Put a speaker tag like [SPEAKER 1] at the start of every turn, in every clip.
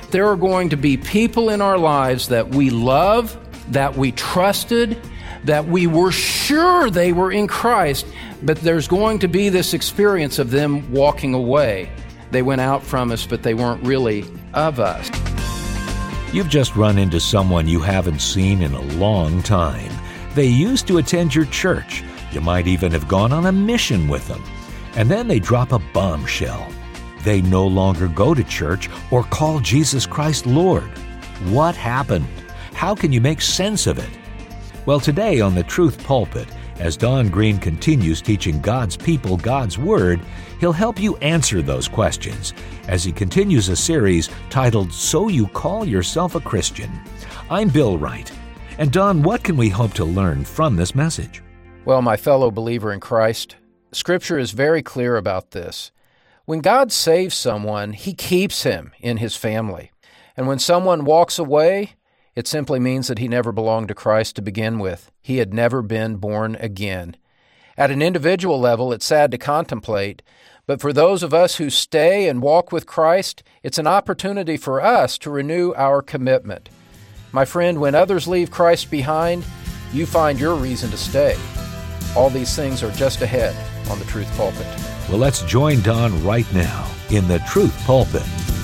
[SPEAKER 1] that there are going to be people in our lives that we love, that we trusted, that we were sure they were in Christ, but there's going to be this experience of them walking away. They went out from us, but they weren't really of us.
[SPEAKER 2] You've just run into someone you haven't seen in a long time. They used to attend your church. You might even have gone on a mission with them. And then they drop a bombshell. They no longer go to church or call Jesus Christ Lord. What happened? How can you make sense of it? Well, today on the Truth Pulpit, as Don Green continues teaching God's people God's Word, he'll help you answer those questions as he continues a series titled, So You Call Yourself a Christian. I'm Bill Wright. And Don, what can we hope to learn from this message?
[SPEAKER 1] Well, my fellow believer in Christ, Scripture is very clear about this. When God saves someone, He keeps him in His family. And when someone walks away, it simply means that he never belonged to Christ to begin with. He had never been born again. At an individual level, it's sad to contemplate, but for those of us who stay and walk with Christ, it's an opportunity for us to renew our commitment. My friend, when others leave Christ behind, you find your reason to stay. All these things are just ahead on the Truth Pulpit.
[SPEAKER 2] Well, let's join Don right now in the Truth Pulpit.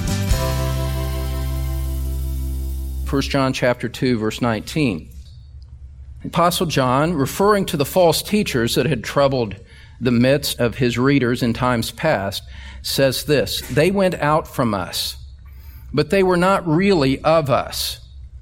[SPEAKER 1] 1 John chapter 2, verse 19. Apostle John, referring to the false teachers that had troubled the midst of his readers in times past, says this, They went out from us, but they were not really of us.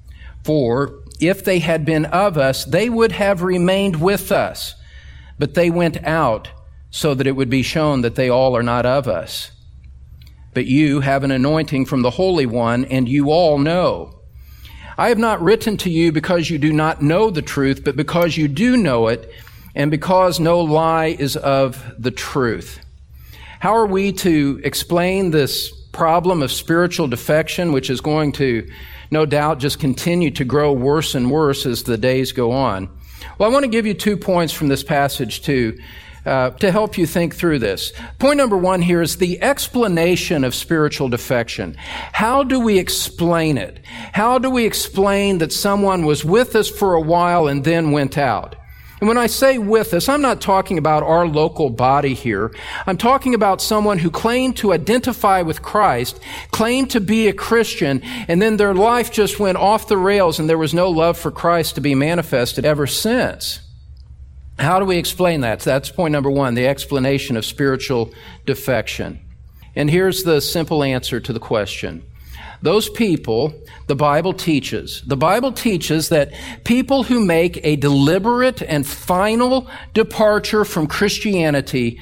[SPEAKER 1] For if they had been of us, they would have remained with us. But they went out so that it would be shown that they all are not of us. But you have an anointing from the Holy One, and you all know. I have not written to you because you do not know the truth, but because you do know it, and because no lie is of the truth. How are we to explain this problem of spiritual defection, which is going to, no doubt, just continue to grow worse and worse as the days go on? Well, I want to give you 2 points from this passage to help you think through this. Point number 1 here is the explanation of spiritual defection. How do we explain it? How do we explain that someone was with us for a while and then went out? And when I say with us, I'm not talking about our local body here. I'm talking about someone who claimed to identify with Christ, claimed to be a Christian, and then their life just went off the rails and there was no love for Christ to be manifested ever since. How do we explain that? That's point number 1, the explanation of spiritual defection. And here's the simple answer to the question. Those people, the Bible teaches that people who make a deliberate and final departure from Christianity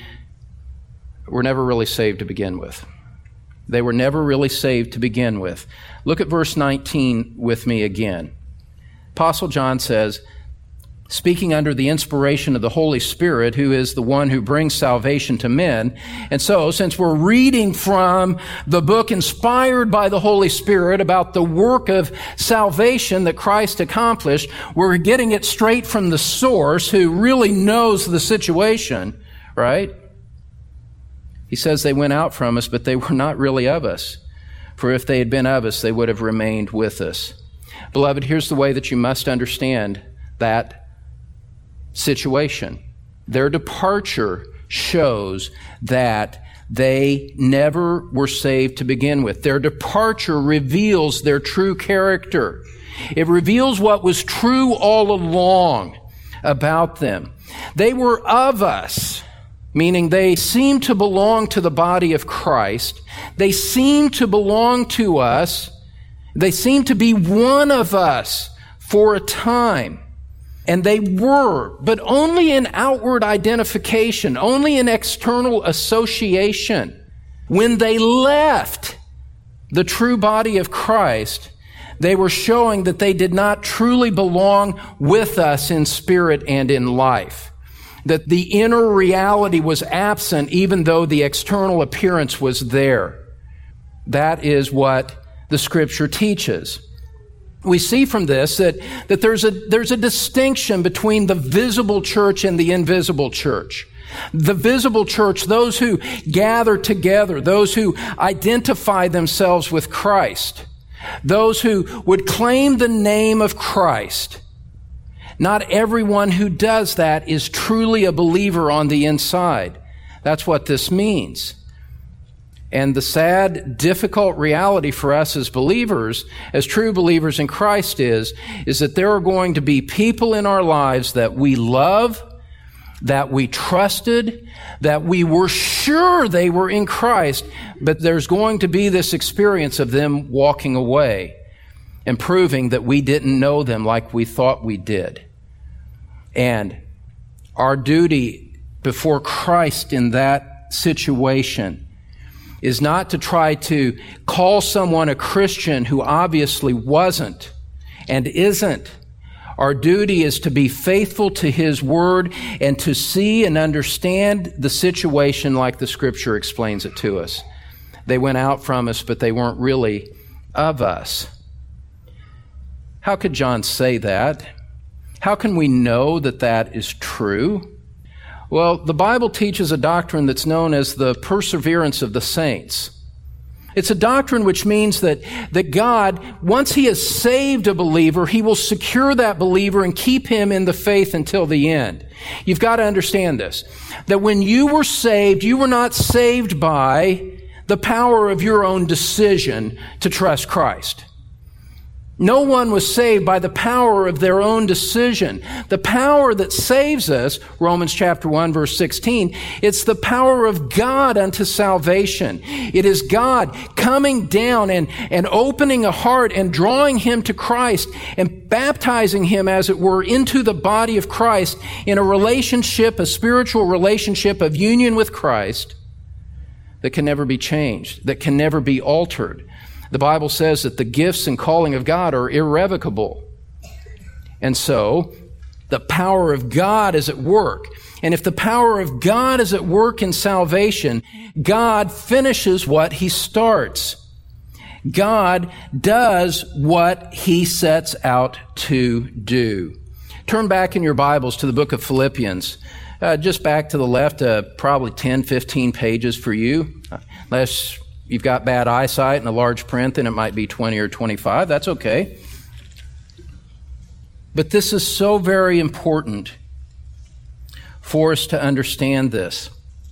[SPEAKER 1] were never really saved to begin with. They were never really saved to begin with. Look at verse 19 with me again. Apostle John says, speaking under the inspiration of the Holy Spirit, who is the one who brings salvation to men. And so, since we're reading from the book inspired by the Holy Spirit about the work of salvation that Christ accomplished, we're getting it straight from the source who really knows the situation, right? He says they went out from us, but they were not really of us. For if they had been of us, they would have remained with us. Beloved, here's the way that you must understand that situation. Their departure shows that they never were saved to begin with. Their departure reveals their true character. It reveals what was true all along about them. They were of us, meaning they seemed to belong to the body of Christ. They seemed to belong to us. They seemed to be one of us for a time. And they were, but only in outward identification, only in external association. When they left the true body of Christ, they were showing that they did not truly belong with us in spirit and in life. That the inner reality was absent even though the external appearance was there. That is what the Scripture teaches. We see from this that there's a distinction between the visible church and the invisible church. The visible church, those who gather together, those who identify themselves with Christ. those who would claim the name of Christ. Not everyone who does that is truly a believer on the inside. That's what this means. And the sad, difficult reality for us as believers, as true believers in Christ is that there are going to be people in our lives that we love, that we trusted, that we were sure they were in Christ, but there's going to be this experience of them walking away and proving that we didn't know them like we thought we did. And our duty before Christ in that situation is not to try to call someone a Christian who obviously wasn't and isn't. Our duty is to be faithful to His Word and to see and understand the situation like the Scripture explains it to us. They went out from us, but they weren't really of us. How could John say that? How can we know that that is true? Well, the Bible teaches a doctrine that's known as the perseverance of the saints. It's a doctrine which means that God, once He has saved a believer, He will secure that believer and keep him in the faith until the end. You've got to understand this, that when you were saved, you were not saved by the power of your own decision to trust Christ. No one was saved by the power of their own decision. The power that saves us, Romans chapter 1, verse 16, it's the power of God unto salvation. It is God coming down and opening a heart and drawing him to Christ and baptizing him, as it were, into the body of Christ in a relationship, a spiritual relationship of union with Christ that can never be changed, that can never be altered. The Bible says that the gifts and calling of God are irrevocable. And so, the power of God is at work. And if the power of God is at work in salvation, God finishes what He starts. God does what He sets out to do. Turn back in your Bibles to the book of Philippians. Just back to the left, probably 10, 15 pages for you. Unless you've got bad eyesight and a large print, then it might be 20 or 25. That's okay. But this is so very important for us to understand this.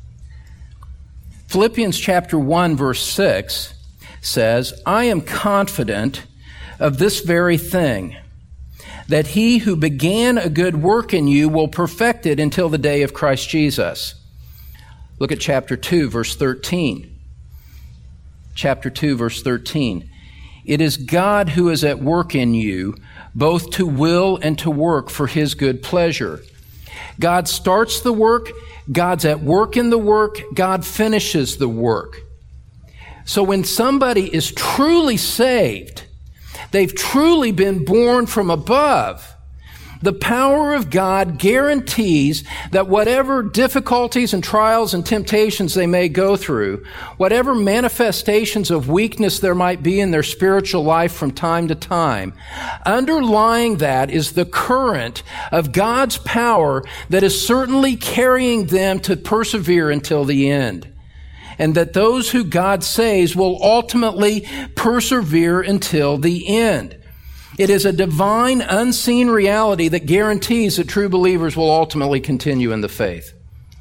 [SPEAKER 1] Philippians chapter 1, verse 6 says, I am confident of this very thing, that He who began a good work in you will perfect it until the day of Christ Jesus. Look at chapter 2, verse 13. Chapter 2, verse 13. It is God who is at work in you, both to will and to work for His good pleasure. God starts the work, God's at work in the work, God finishes the work. So when somebody is truly saved, they've truly been born from above, the power of God guarantees that whatever difficulties and trials and temptations they may go through, whatever manifestations of weakness there might be in their spiritual life from time to time, underlying that is the current of God's power that is certainly carrying them to persevere until the end. And that those who God saves will ultimately persevere until the end. It is a divine, unseen reality that guarantees that true believers will ultimately continue in the faith.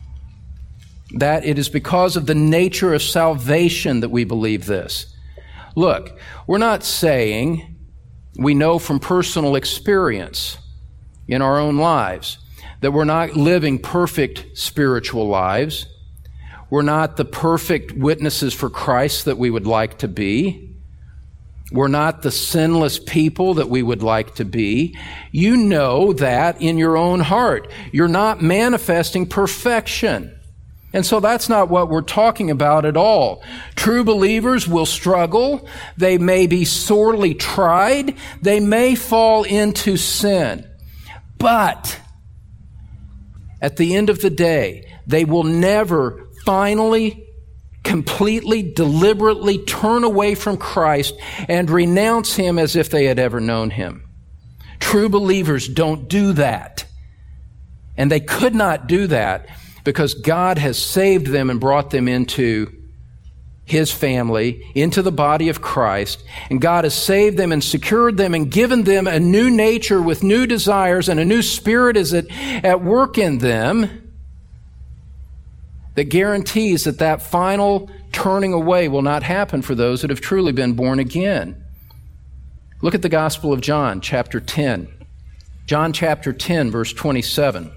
[SPEAKER 1] That it is because of the nature of salvation that we believe this. Look, we're not saying we know from personal experience in our own lives that we're not living perfect spiritual lives. We're not the perfect witnesses for Christ that we would like to be. We're not the sinless people that we would like to be. You know that in your own heart. You're not manifesting perfection. And so that's not what we're talking about at all. True believers will struggle. They may be sorely tried. They may fall into sin. But at the end of the day, they will never finally completely, deliberately turn away from Christ and renounce Him as if they had ever known Him. True believers don't do that. And they could not do that because God has saved them and brought them into His family, into the body of Christ, and God has saved them and secured them and given them a new nature with new desires, and a new spirit is at work in them that guarantees that that final turning away will not happen for those that have truly been born again. Look at the Gospel of John, chapter 10. John chapter 10, verse 27.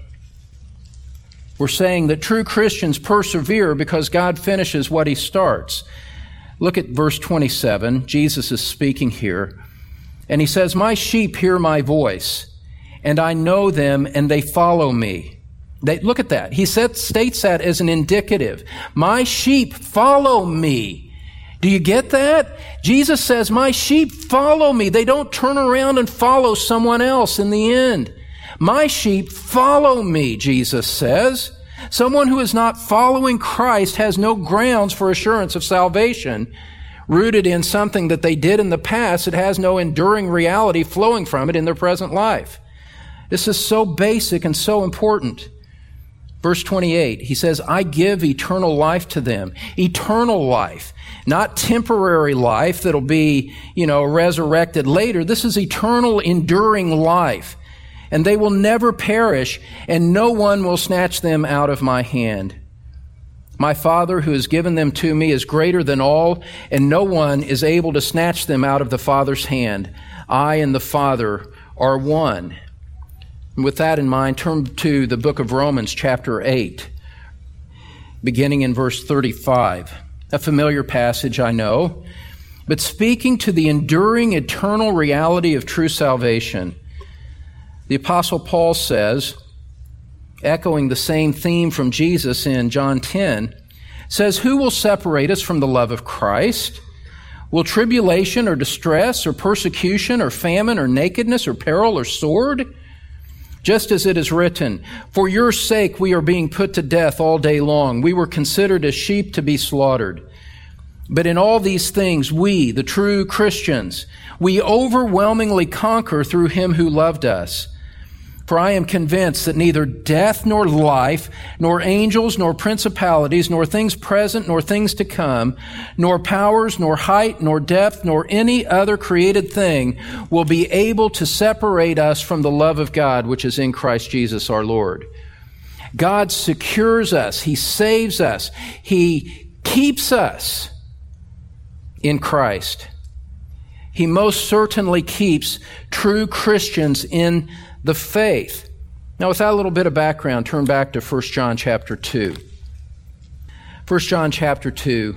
[SPEAKER 1] We're saying that true Christians persevere because God finishes what He starts. Look at verse 27. Jesus is speaking here. And He says, "My sheep hear my voice, and I know them, and they follow me." Look at that. He states that as an indicative. My sheep follow me. Do you get that? Jesus says, my sheep follow me. They don't turn around and follow someone else in the end. My sheep follow me, Jesus says. Someone who is not following Christ has no grounds for assurance of salvation. Rooted in something that they did in the past, it has no enduring reality flowing from it in their present life. This is so basic and so important. Verse 28, he says, I give eternal life to them. Eternal life. Not temporary life that'll be, resurrected later. This is eternal, enduring life. And they will never perish, and no one will snatch them out of my hand. My Father who has given them to me is greater than all, and no one is able to snatch them out of the Father's hand. I and the Father are one. And with that in mind, turn to the book of Romans, chapter 8, beginning in verse 35. A familiar passage, I know, but speaking to the enduring, eternal reality of true salvation, the Apostle Paul says, echoing the same theme from Jesus in John 10, says, who will separate us from the love of Christ? Will tribulation or distress or persecution or famine or nakedness or peril or sword? Just as it is written, for your sake we are being put to death all day long. We were considered as sheep to be slaughtered. But in all these things, we, the true Christians, we overwhelmingly conquer through Him who loved us. For I am convinced that neither death nor life, nor angels, nor principalities, nor things present, nor things to come, nor powers, nor height, nor depth, nor any other created thing will be able to separate us from the love of God, which is in Christ Jesus our Lord. God secures us. He saves us. He keeps us in Christ. He most certainly keeps true Christians in the faith. Now, with that little bit of background, turn back to 1 John chapter 2. 1 John chapter 2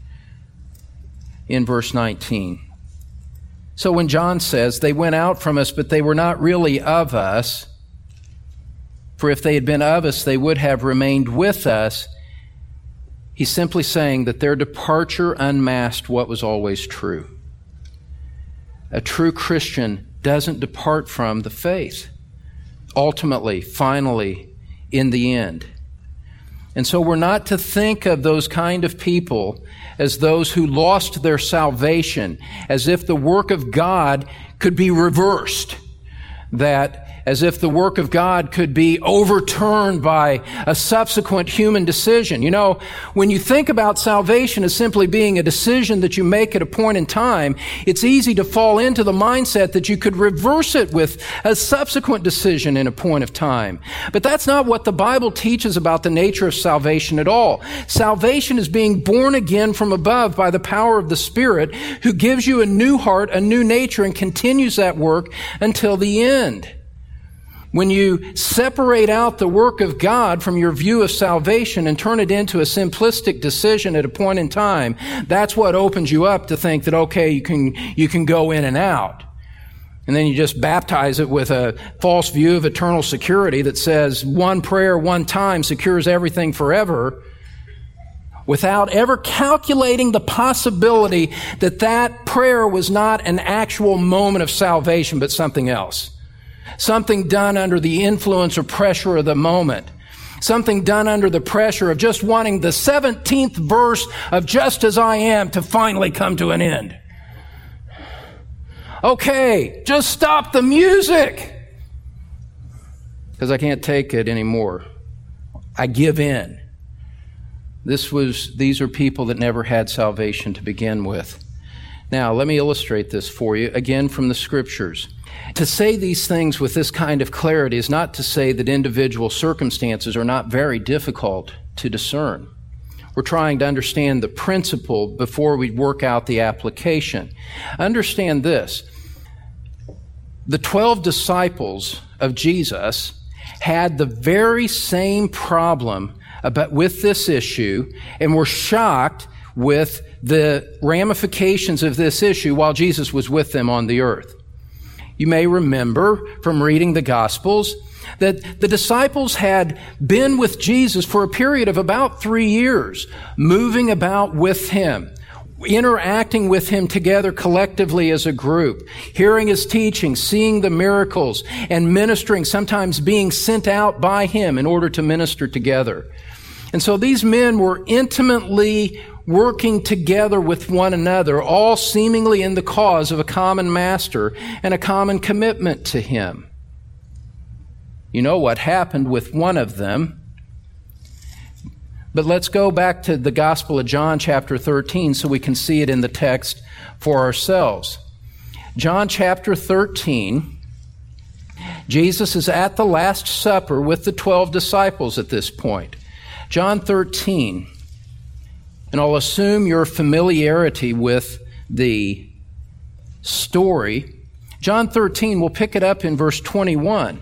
[SPEAKER 1] in verse 19. So when John says, they went out from us, but they were not really of us, for if they had been of us, they would have remained with us, he's simply saying that their departure unmasked what was always true. A true Christian doesn't depart from the faith. Ultimately, finally, in the end. And so we're not to think of those kind of people as those who lost their salvation, as if the work of God could be reversed, that as if the work of God could be overturned by a subsequent human decision. When you think about salvation as simply being a decision that you make at a point in time, it's easy to fall into the mindset that you could reverse it with a subsequent decision in a point of time. But that's not what the Bible teaches about the nature of salvation at all. Salvation is being born again from above by the power of the Spirit, who gives you a new heart, a new nature, and continues that work until the end. When you separate out the work of God from your view of salvation and turn it into a simplistic decision at a point in time, that's what opens you up to think that, okay, you can go in and out. And then you just baptize it with a false view of eternal security that says one prayer, one time secures everything forever, without ever calculating the possibility that that prayer was not an actual moment of salvation, but something else. Something done under the influence or pressure of the moment. Something done under the pressure of just wanting the 17th verse of Just As I Am to finally come to an end. Okay, just stop the music, because I can't take it anymore. I give in. These are people that never had salvation to begin with. Now, let me illustrate this for you, again from the Scriptures. To say these things with this kind of clarity is not to say that individual circumstances are not very difficult to discern. We're trying to understand the principle before we work out the application. Understand this. The 12 disciples of Jesus had the very same problem with this issue and were shocked with the ramifications of this issue while Jesus was with them on the earth. You may remember from reading the Gospels that the disciples had been with Jesus for a period of about 3 years, moving about with him, interacting with him together collectively as a group, hearing his teaching, seeing the miracles, and ministering, sometimes being sent out by him in order to minister together. And so these men were intimately working together with one another, all seemingly in the cause of a common master and a common commitment to him. You know what happened with one of them. But let's go back to the Gospel of John chapter 13 so we can see it in the text for ourselves. John chapter 13, Jesus is at the Last Supper with the 12 disciples at this point. John 13, and I'll assume your familiarity with the story. John 13, we'll pick it up in verse 21.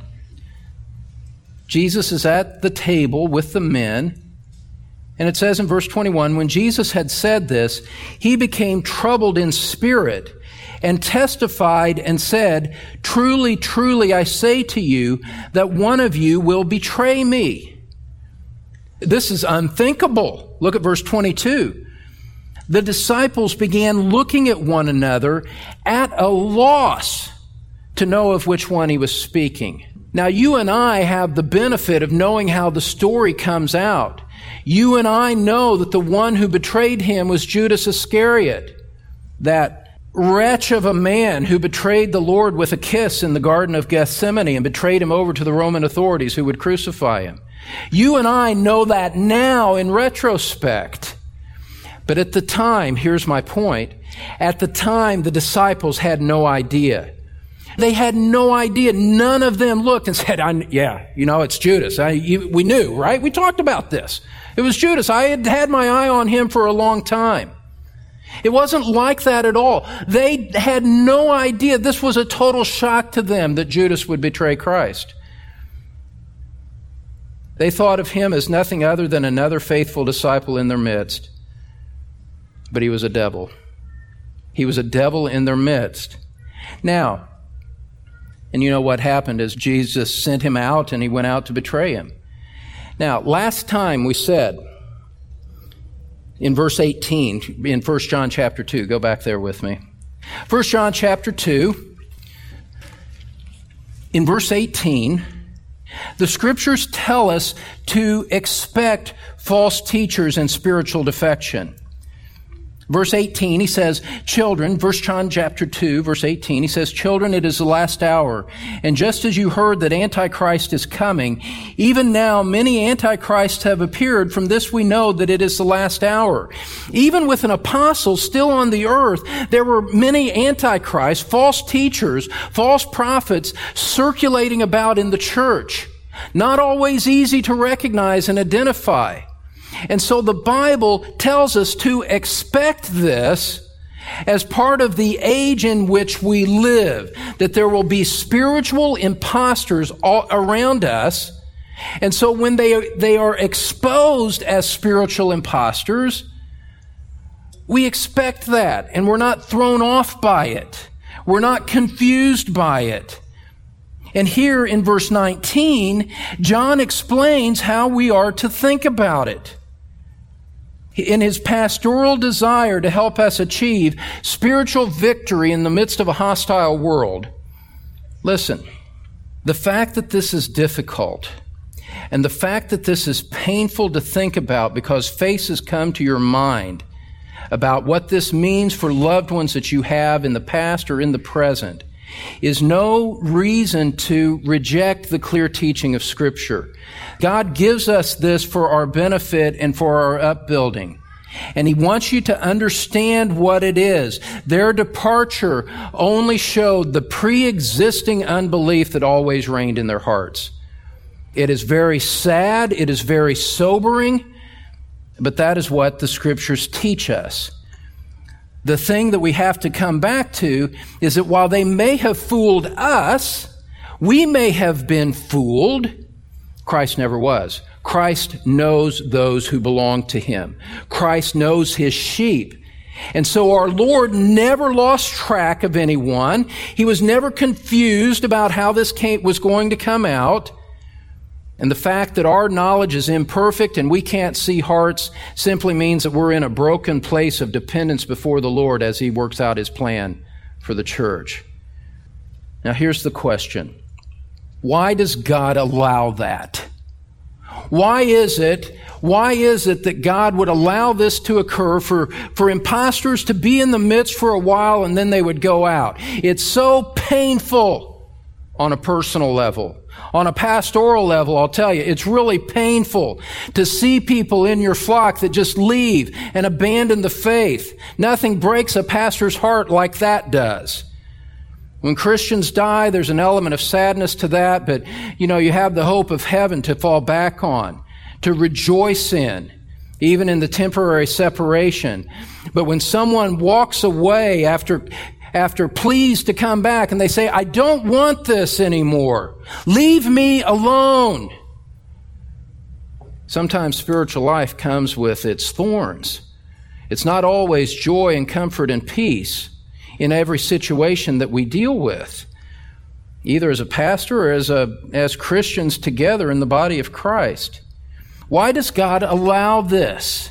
[SPEAKER 1] Jesus is at the table with the men, and it says in verse 21, when Jesus had said this, he became troubled in spirit and testified and said, truly, truly, I say to you that one of you will betray me. This is unthinkable. Look at verse 22. The disciples began looking at one another at a loss to know of which one he was speaking. Now, you and I have the benefit of knowing how the story comes out. You and I know that the one who betrayed him was Judas Iscariot, that wretch of a man who betrayed the Lord with a kiss in the Garden of Gethsemane and betrayed him over to the Roman authorities who would crucify him. You and I know that now in retrospect. But at the time, here's my point, at the time the disciples had no idea. They had no idea. None of them looked and said, it's Judas. We knew, right? We talked about this. It was Judas. I had my eye on him for a long time. It wasn't like that at all. They had no idea. This was a total shock to them that Judas would betray Christ. They thought of him as nothing other than another faithful disciple in their midst. But he was a devil. He was a devil in their midst. Now, and you know what happened is Jesus sent him out and he went out to betray him. Now, last time we said in verse 18, in 1 John chapter 2, go back there with me. 1 John chapter 2, in verse 18, the Scriptures tell us to expect false teachers and spiritual defection. Verse 18, he says, children, 1 John chapter 2, verse 18, he says, children, it is the last hour. And just as you heard that Antichrist is coming, even now many Antichrists have appeared. From this we know that it is the last hour. Even with an apostle still on the earth, there were many Antichrists, false teachers, false prophets circulating about in the church. Not always easy to recognize and identify. And so the Bible tells us to expect this as part of the age in which we live, that there will be spiritual imposters all around us. And so when they are exposed as spiritual imposters, we expect that, and we're not thrown off by it. We're not confused by it. And here in verse 19, John explains how we are to think about it. In his pastoral desire to help us achieve spiritual victory in the midst of a hostile world. Listen, the fact that this is difficult and the fact that this is painful to think about because faces come to your mind about what this means for loved ones that you have in the past or in the present is no reason to reject the clear teaching of Scripture. God gives us this for our benefit and for our upbuilding. And He wants you to understand what it is. Their departure only showed the pre-existing unbelief that always reigned in their hearts. It is very sad. It is very sobering. But that is what the Scriptures teach us. The thing that we have to come back to is that while they may have fooled us, we may have been fooled. Christ never was. Christ knows those who belong to Him. Christ knows His sheep. And so our Lord never lost track of anyone. He was never confused about how this was going to come out. And the fact that our knowledge is imperfect and we can't see hearts simply means that we're in a broken place of dependence before the Lord as He works out His plan for the church. Now here's the question. Why does God allow that? Why is it that God would allow this to occur for imposters to be in the midst for a while and then they would go out? It's so painful on a personal level. On a pastoral level, I'll tell you, it's really painful to see people in your flock that just leave and abandon the faith. Nothing breaks a pastor's heart like that does. When Christians die, there's an element of sadness to that, but you have the hope of heaven to fall back on, to rejoice in, even in the temporary separation. But when someone walks away after pleas to come back and they say, I don't want this anymore. Leave me alone. Sometimes spiritual life comes with its thorns. It's not always joy and comfort and peace in every situation that we deal with, either as a pastor or as Christians together in the body of Christ. Why does God allow this?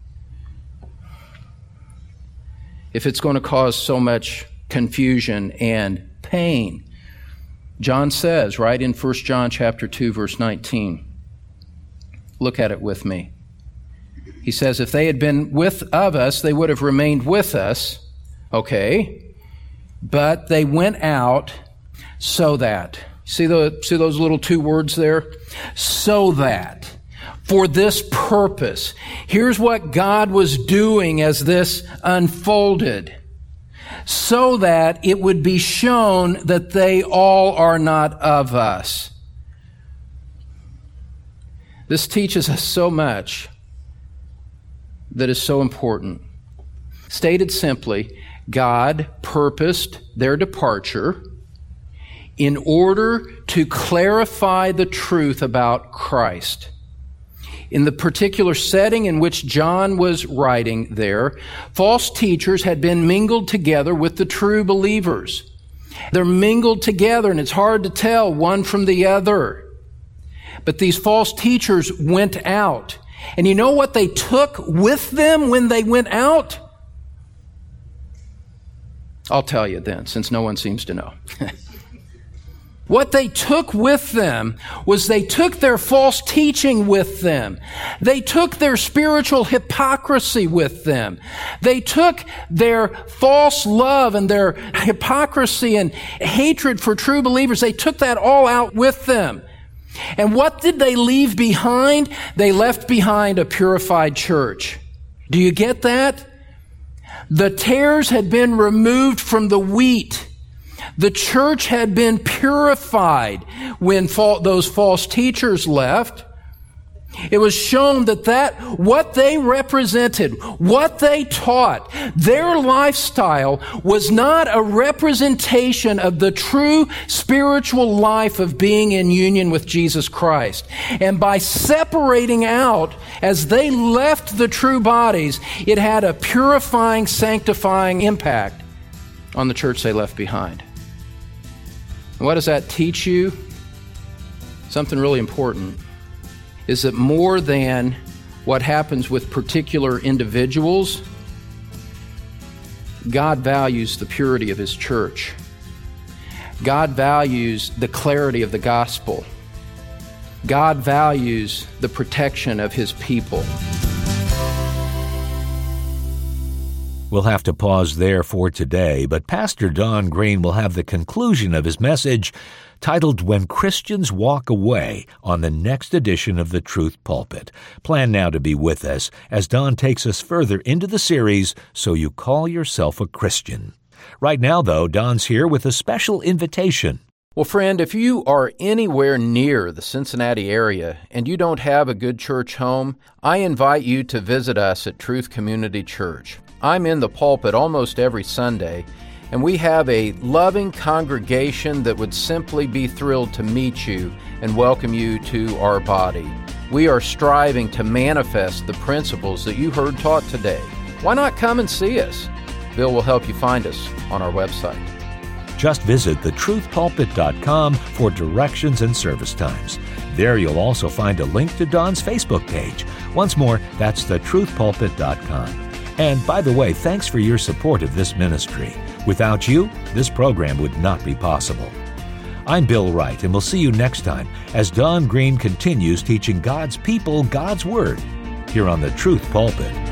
[SPEAKER 1] If it's going to cause so much confusion and pain. John says, right in 1 John chapter 2, verse 19. Look at it with me. He says, if they had been of us, they would have remained with us. Okay. But they went out so that. See those little two words there? So that. For this purpose. Here's what God was doing as this unfolded. So that it would be shown that they all are not of us. This teaches us so much that is so important. Stated simply, God purposed their departure in order to clarify the truth about Christ. In the particular setting in which John was writing there, false teachers had been mingled together with the true believers. They're mingled together, and it's hard to tell one from the other. But these false teachers went out. And you know what they took with them when they went out? I'll tell you then, since no one seems to know. What they took with them was they took their false teaching with them. They took their spiritual hypocrisy with them. They took their false love and their hypocrisy and hatred for true believers. They took that all out with them. And what did they leave behind? They left behind a purified church. Do you get that? The tares had been removed from the wheat. The church had been purified when those false teachers left. It was shown that what they represented, what they taught, their lifestyle was not a representation of the true spiritual life of being in union with Jesus Christ. And by separating out, as they left the true bodies, it had a purifying, sanctifying impact on the church they left behind. And what does that teach you? Something really important. Is that more than what happens with particular individuals, God values the purity of His church. God values the clarity of the gospel. God values the protection of His people.
[SPEAKER 2] We'll have to pause there for today, but Pastor Don Green will have the conclusion of his message titled When Christians Walk Away on the next edition of The Truth Pulpit. Plan now to be with us as Don takes us further into the series, So You Call Yourself a Christian. Right now, though, Don's here with a special invitation.
[SPEAKER 1] Well, friend, if you are anywhere near the Cincinnati area and you don't have a good church home, I invite you to visit us at Truth Community Church. I'm in the pulpit almost every Sunday, and we have a loving congregation that would simply be thrilled to meet you and welcome you to our body. We are striving to manifest the principles that you heard taught today. Why not come and see us? Bill will help you find us on our website.
[SPEAKER 2] Just visit thetruthpulpit.com for directions and service times. There you'll also find a link to Don's Facebook page. Once more, that's thetruthpulpit.com. And by the way, thanks for your support of this ministry. Without you, this program would not be possible. I'm Bill Wright, and we'll see you next time as Don Green continues teaching God's people God's Word here on the Truth Pulpit.